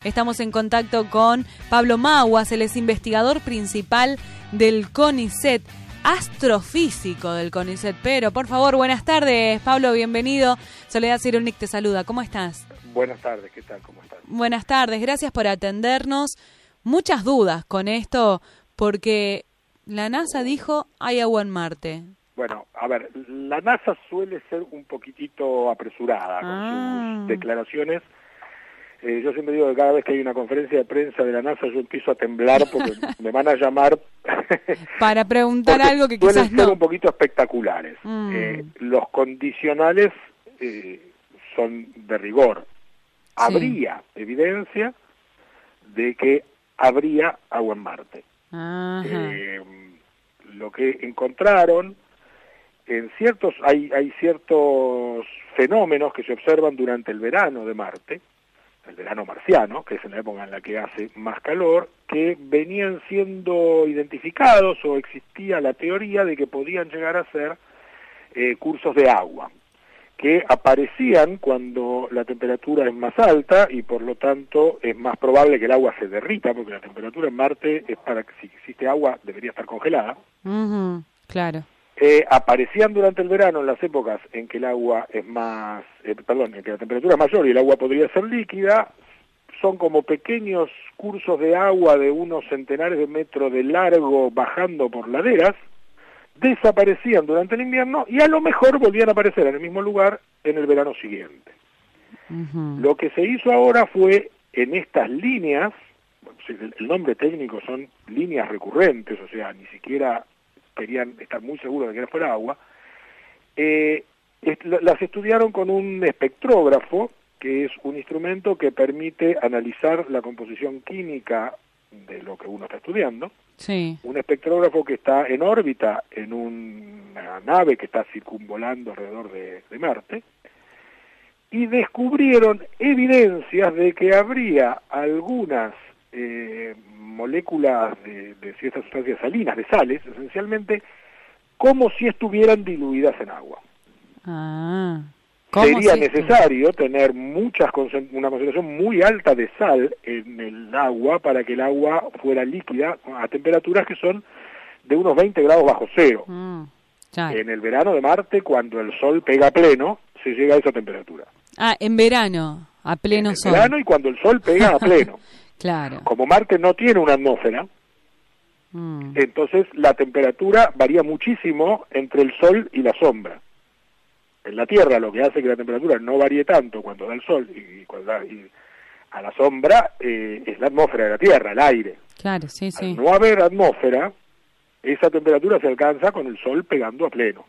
Estamos en contacto con Pablo Maguas, él es investigador principal del CONICET, astrofísico del CONICET. Pero, por favor, buenas tardes, Pablo, bienvenido. Soledad Cyrulnik te saluda, ¿cómo estás? Buenas tardes, ¿qué tal? ¿Cómo estás? Buenas tardes, gracias por atendernos. Muchas dudas con esto, porque la NASA dijo hay agua en Marte. Bueno, a ver, la NASA suele ser un poquitito apresurada con sus declaraciones. Yo siempre digo que cada vez que hay una conferencia de prensa de la NASA yo empiezo a temblar porque me van a llamar para preguntar algo que quizás suelen ser un poquito espectaculares. Los condicionales son de rigor. Habría evidencia de que habría agua en Marte. Lo que encontraron en hay ciertos fenómenos que se observan durante el verano de Marte, el verano marciano, que es en la época en la que hace más calor, que venían siendo identificados o existía la teoría de que podían llegar a ser cursos de agua, que aparecían cuando la temperatura es más alta y por lo tanto es más probable que el agua se derrita, porque la temperatura en Marte es para que si existe agua debería estar congelada. Claro. Aparecían durante el verano en las épocas en que el agua es más, en que la temperatura es mayor y el agua podría ser líquida. Son como pequeños cursos de agua de unos centenares de metros de largo bajando por laderas, desaparecían durante el invierno y a lo mejor volvían a aparecer en el mismo lugar en el verano siguiente. Lo que se hizo ahora fue en estas líneas, el nombre técnico son líneas recurrentes, o sea, ni siquiera querían estar muy seguros de que no fuera agua, las estudiaron con un espectrógrafo, que es un instrumento que permite analizar la composición química de lo que uno está estudiando. Sí. Un espectrógrafo que está en órbita en una nave que está circunvolando alrededor de Marte, y descubrieron evidencias de que habría algunas moléculas de ciertas sustancias salinas, de sales, esencialmente, como si estuvieran diluidas en agua. Sería necesario tener una concentración muy alta de sal en el agua para que el agua fuera líquida a temperaturas que son de unos 20 grados bajo cero. En el verano de Marte, cuando el sol pega a pleno, se llega a esa temperatura. En verano, a pleno sol. En verano y cuando el sol pega a pleno. Claro. Como Marte no tiene una atmósfera, entonces la temperatura varía muchísimo entre el sol y la sombra. En la Tierra lo que hace que la temperatura no varíe tanto cuando da el sol y cuando da a la sombra es la atmósfera de la Tierra, el aire. Claro, sí. Al no haber atmósfera, esa temperatura se alcanza con el sol pegando a pleno.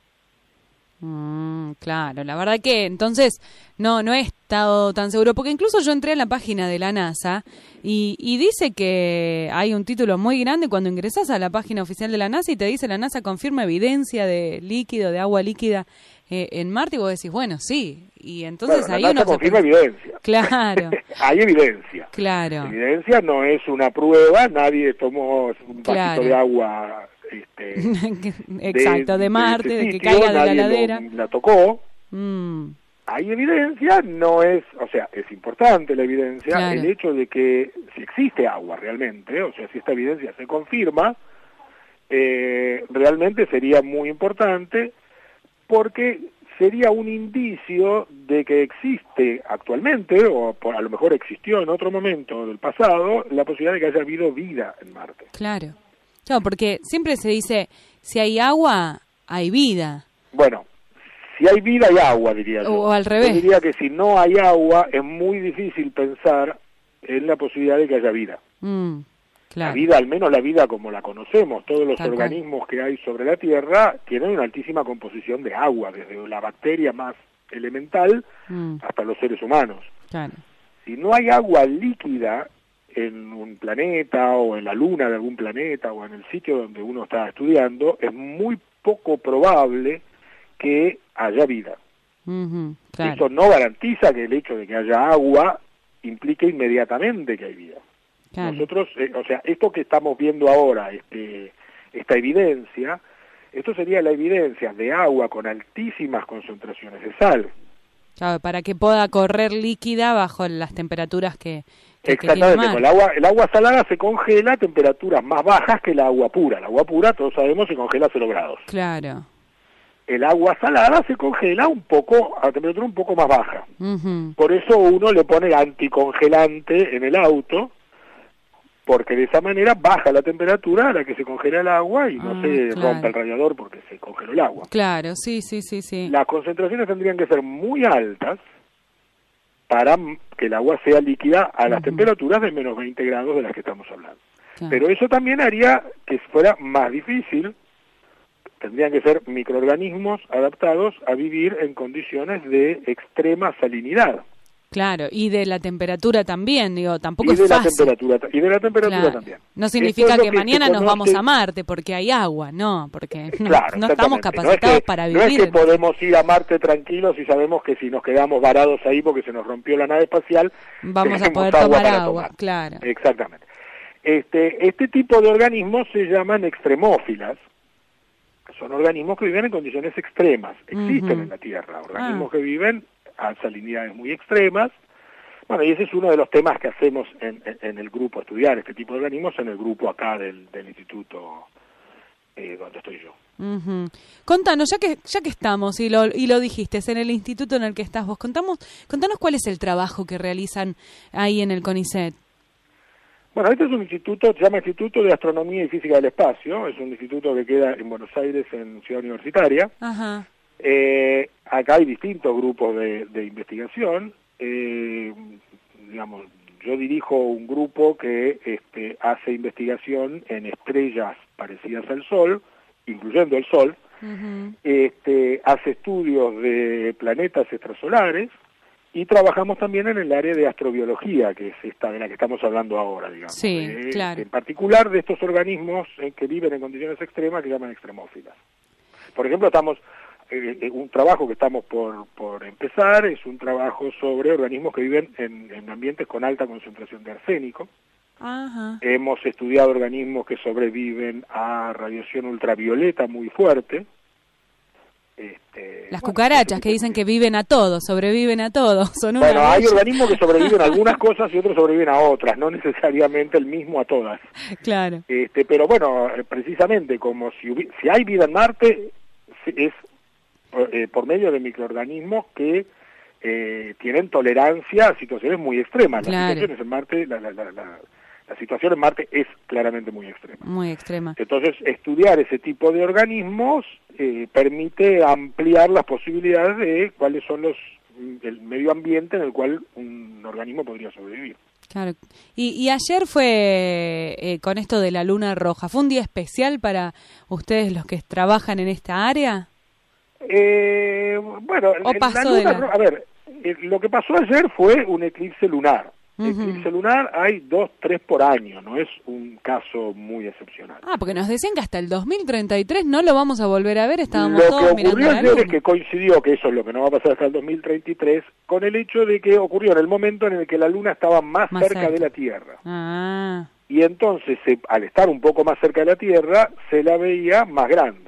Claro, la verdad que entonces no he estado tan seguro, porque incluso yo entré en la página de la NASA y dice que hay un título muy grande cuando ingresas a la página oficial de la NASA y te dice la NASA confirma evidencia de agua líquida en Marte, y vos decís, bueno, sí, y entonces ahí la NASA confirma evidencia. Claro. Hay evidencia. Claro. Evidencia no es una prueba, nadie tomó un vasito de agua exacto, de Marte, de que caiga de la ladera. La tocó. Hay evidencia, no es, o sea, es importante la evidencia, claro. El hecho de que si existe agua realmente, o sea, si esta evidencia se confirma, realmente sería muy importante porque sería un indicio de que existe actualmente, o a lo mejor existió en otro momento del pasado, la posibilidad de que haya habido vida en Marte. Claro. No, porque siempre se dice, si hay agua, hay vida. Bueno, si hay vida, hay agua, diría yo. O al revés. Yo diría que si no hay agua, es muy difícil pensar en la posibilidad de que haya vida. Claro. La vida, al menos la vida como la conocemos, todos los organismos que hay sobre la Tierra, tienen una altísima composición de agua, desde la bacteria más elemental hasta los seres humanos. Claro. Si no hay agua líquida en un planeta o en la luna de algún planeta o en el sitio donde uno está estudiando, es muy poco probable que haya vida. Claro. Eso no garantiza que el hecho de que haya agua implique inmediatamente que hay vida. Claro. Nosotros, o sea, esto que estamos viendo ahora, esta evidencia, esto sería la evidencia de agua con altísimas concentraciones de sal. Claro, para que pueda correr líquida bajo las temperaturas que Exactamente, con el agua salada se congela a temperaturas más bajas que el agua pura. El agua pura, todos sabemos, se congela a 0 grados. Claro. El agua salada se congela un poco, a temperatura un poco más baja. Por eso uno le pone anticongelante en el auto, porque de esa manera baja la temperatura a la que se congela el agua y no se rompe el radiador porque se congeló el agua. Claro, sí. Las concentraciones tendrían que ser muy altas para que el agua sea líquida a las temperaturas de menos 20 grados de las que estamos hablando. Claro. Pero eso también haría que fuera más difícil. Tendrían que ser microorganismos adaptados a vivir en condiciones de extrema salinidad. Claro, y de la temperatura también, digo, tampoco es fácil. Y de la temperatura también. No significa que mañana nos vamos a Marte porque hay agua, no, porque no estamos capacitados para vivir. No es que podemos ir a Marte tranquilos y sabemos que si nos quedamos varados ahí porque se nos rompió la nave espacial, vamos a poder tomar agua, claro. Exactamente. Este tipo de organismos se llaman extremófilas. Son organismos que viven en condiciones extremas, existen en la Tierra, organismos que viven a salinidades muy extremas. Bueno, y ese es uno de los temas que hacemos en el grupo, estudiar este tipo de organismos en el grupo acá del instituto donde estoy yo. Contanos, ya que estamos, y lo dijiste, es en el instituto en el que estás vos, contanos cuál es el trabajo que realizan ahí en el CONICET. Bueno, este es un instituto, se llama Instituto de Astronomía y Física del Espacio, es un instituto que queda en Buenos Aires, en Ciudad Universitaria. Ajá. Acá hay distintos grupos de investigación. Digamos, yo dirijo un grupo que hace investigación en estrellas parecidas al Sol, incluyendo el Sol. Hace estudios de planetas extrasolares. Y trabajamos también en el área de astrobiología, que es esta de la que estamos hablando ahora, digamos. Sí, claro. En particular de estos organismos que viven en condiciones extremas que llaman extremófilas. Por ejemplo, un trabajo que estamos por empezar es un trabajo sobre organismos que viven en ambientes con alta concentración de arsénico. Ajá. Hemos estudiado organismos que sobreviven a radiación ultravioleta muy fuerte. Las cucarachas que dicen que viven a todo, sobreviven a todo. Hay organismos que sobreviven a algunas cosas y otros sobreviven a otras, no necesariamente el mismo a todas. Claro. Pero bueno, precisamente como si hay vida en Marte, es por medio de microorganismos que tienen tolerancia a situaciones muy extremas. Claro. Las situaciones en Marte, la situación en Marte es claramente muy extrema. Muy extrema. Entonces, estudiar ese tipo de organismos permite ampliar las posibilidades de cuáles son el medio ambiente en el cual un organismo podría sobrevivir. Claro. Y ayer fue con esto de la luna roja. ¿Fue un día especial para ustedes los que trabajan en esta área? Bueno, a ver, lo que pasó ayer fue un eclipse lunar. Eclipse lunar hay 2, 3 por año, no es un caso muy excepcional. Porque nos decían que hasta el 2033 no lo vamos a volver a ver, estábamos todos mirando la luna. Lo que ocurrió ayer es que coincidió, que eso es lo que no va a pasar hasta el 2033, con el hecho de que ocurrió en el momento en el que la luna estaba más cerca de la Tierra. Y entonces, al estar un poco más cerca de la Tierra, se la veía más grande.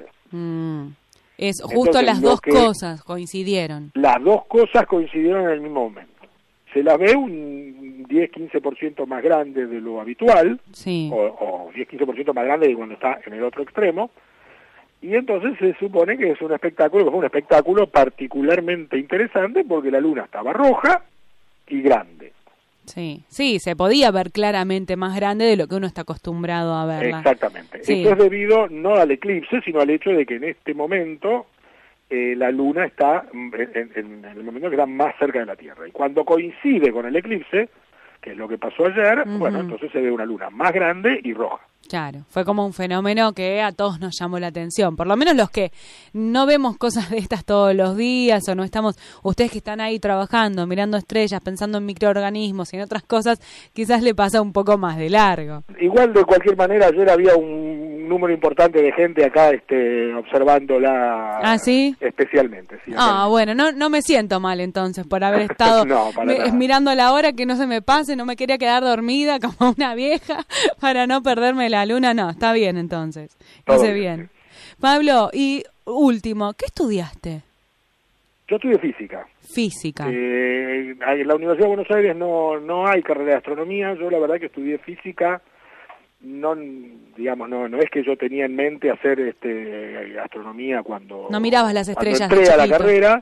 Es justo entonces, las dos cosas coincidieron. Las dos cosas coincidieron en el mismo momento. Se la ve un 10-15% más grande de lo habitual, sí. o 10-15% más grande de cuando está en el otro extremo, y entonces se supone que es un espectáculo, que fue un espectáculo particularmente interesante porque la luna estaba roja y grande. Sí, se podía ver claramente más grande de lo que uno está acostumbrado a verla. Exactamente. Sí. Esto es debido no al eclipse, sino al hecho de que en este momento la luna está en el momento que está más cerca de la Tierra. Y cuando coincide con el eclipse, que es lo que pasó ayer, bueno, entonces se ve una luna más grande y roja. Claro, fue como un fenómeno que a todos nos llamó la atención, por lo menos los que no vemos cosas de estas todos los días o no estamos, ustedes que están ahí trabajando, mirando estrellas, pensando en microorganismos y en otras cosas, quizás le pasa un poco más de largo. Igual, de cualquier manera, ayer había un número importante de gente acá observándola. ¿Ah, sí? Especialmente. Sí, bueno, no me siento mal entonces por haber estado mirando la hora, que no se me pase, no me quería quedar dormida como una vieja para no perderme la luna. No, está bien entonces. Hice bien. Pablo, y último, ¿qué estudiaste? Yo estudié física. Física. En la Universidad de Buenos Aires no hay carrera de astronomía. Yo la verdad que estudié física. No es que yo tenía en mente hacer astronomía cuando no mirabas las estrellas entré a la carrera,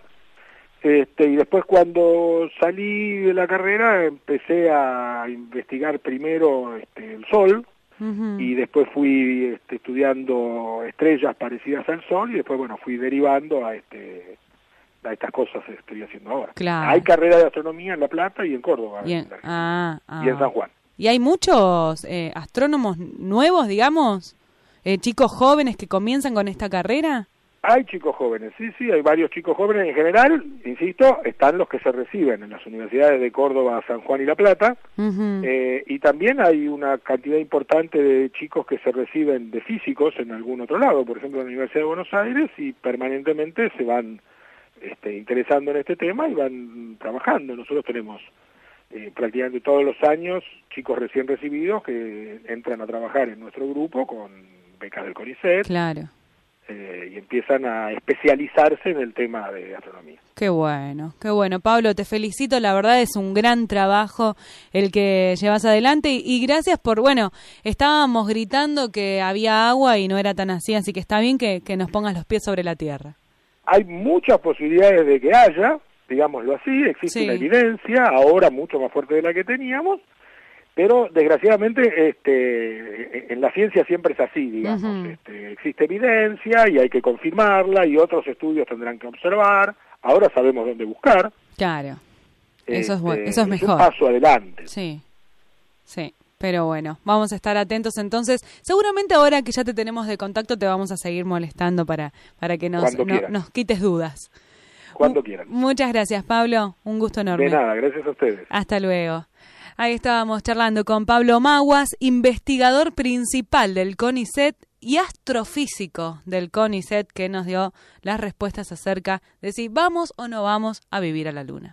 y después cuando salí de la carrera empecé a investigar primero el Sol, y después fui estudiando estrellas parecidas al Sol, y después fui derivando a estas cosas que estoy haciendo ahora. Claro. Hay carrera de astronomía en La Plata y en Córdoba, y en San Juan. ¿Y hay muchos astrónomos nuevos, digamos? ¿Chicos jóvenes que comienzan con esta carrera? Hay chicos jóvenes, sí, hay varios chicos jóvenes. En general, insisto, están los que se reciben en las universidades de Córdoba, San Juan y La Plata, y también hay una cantidad importante de chicos que se reciben de físicos en algún otro lado, por ejemplo en la Universidad de Buenos Aires, y permanentemente se van interesando en este tema y van trabajando. Nosotros tenemos prácticamente todos los años chicos recién recibidos que entran a trabajar en nuestro grupo con becas del CONICET. Claro. Y empiezan a especializarse en el tema de astronomía. Qué bueno. Pablo, te felicito, la verdad es un gran trabajo el que llevas adelante y gracias por, estábamos gritando que había agua y no era tan así que está bien que nos pongas los pies sobre la tierra. Hay muchas posibilidades de que haya, digámoslo así, existe una evidencia, ahora mucho más fuerte de la que teníamos, pero desgraciadamente en la ciencia siempre es así, digamos, existe evidencia y hay que confirmarla y otros estudios tendrán que observar, ahora sabemos dónde buscar. Claro, eso es bueno, eso es mejor. Un paso adelante. Sí, pero vamos a estar atentos entonces. Seguramente ahora que ya te tenemos de contacto te vamos a seguir molestando para que nos quites dudas. Cuando quieran. Muchas gracias, Pablo. Un gusto enorme. De nada, gracias a ustedes. Hasta luego. Ahí estábamos charlando con Pablo Maguas, investigador principal del CONICET y astrofísico del CONICET, que nos dio las respuestas acerca de si vamos o no vamos a vivir a la Luna.